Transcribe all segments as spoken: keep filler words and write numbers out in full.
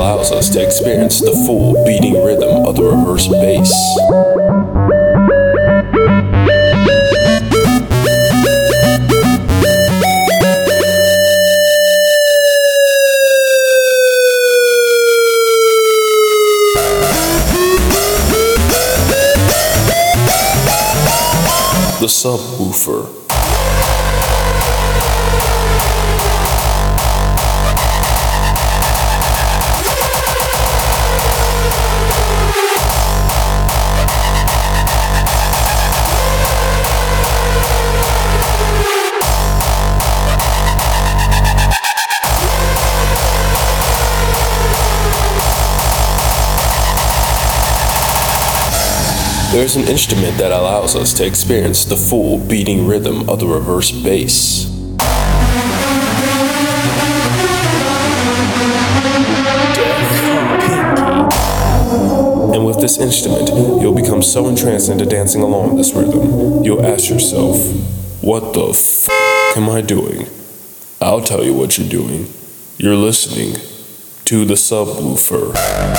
allows us to experience the full beating rhythm of the reverse bass. The subwoofer. There's an instrument that allows us to experience the full beating rhythm of the reverse bass. And with this instrument, you'll become so entranced into dancing along this rhythm, you'll ask yourself, what the f*** am I doing? I'll tell you what you're doing. You're listening to the subwoofer.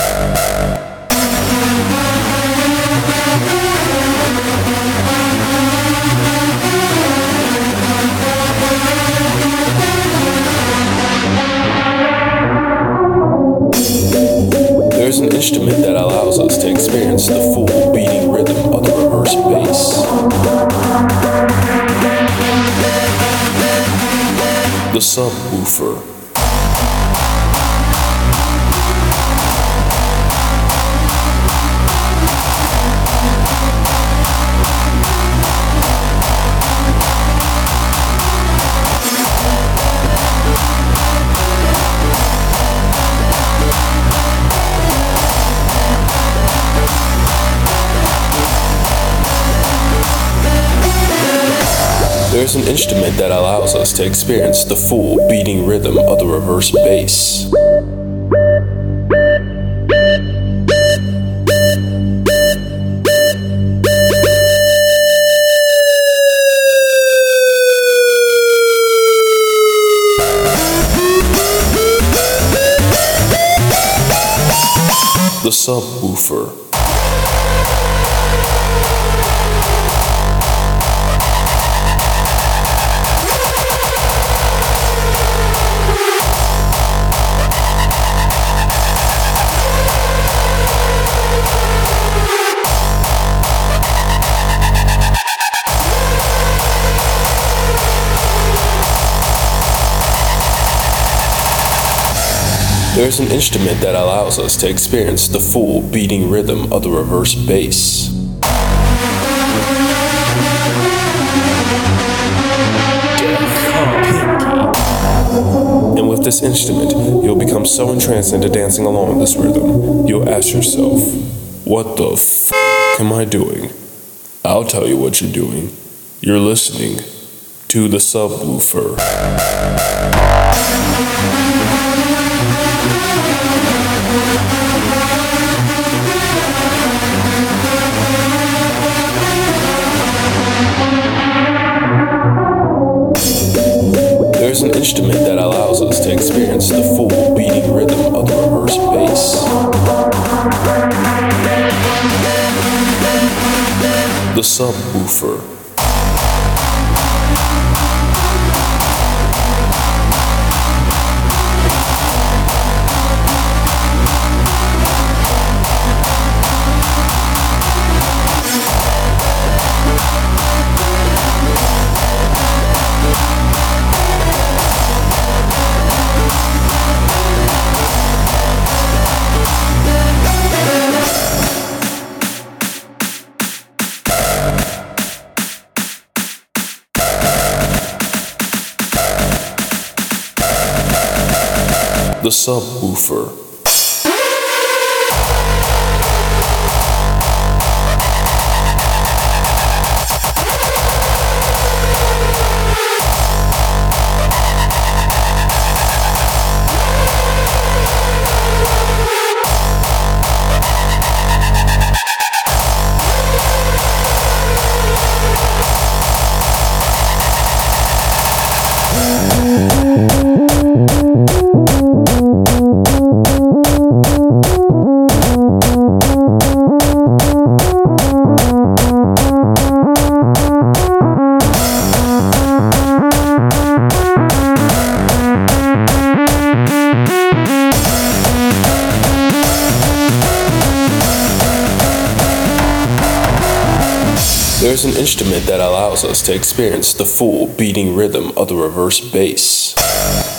There's an instrument that allows us to experience the full beating rhythm of the reverse bass. The subwoofer. There's an instrument that allows us to experience the full beating rhythm of the reverse bass. The subwoofer. There's an instrument that allows us to experience the full beating rhythm of the reverse bass. And with this instrument, you'll become so entranced into dancing along this rhythm, you'll ask yourself, what the f*** am I doing? I'll tell you what you're doing. You're listening to the subwoofer. There's an instrument that allows us to experience the full beating rhythm of the reverse bass. The subwoofer. The subwoofer. There's an instrument that allows us to experience the full beating rhythm of the reverse bass.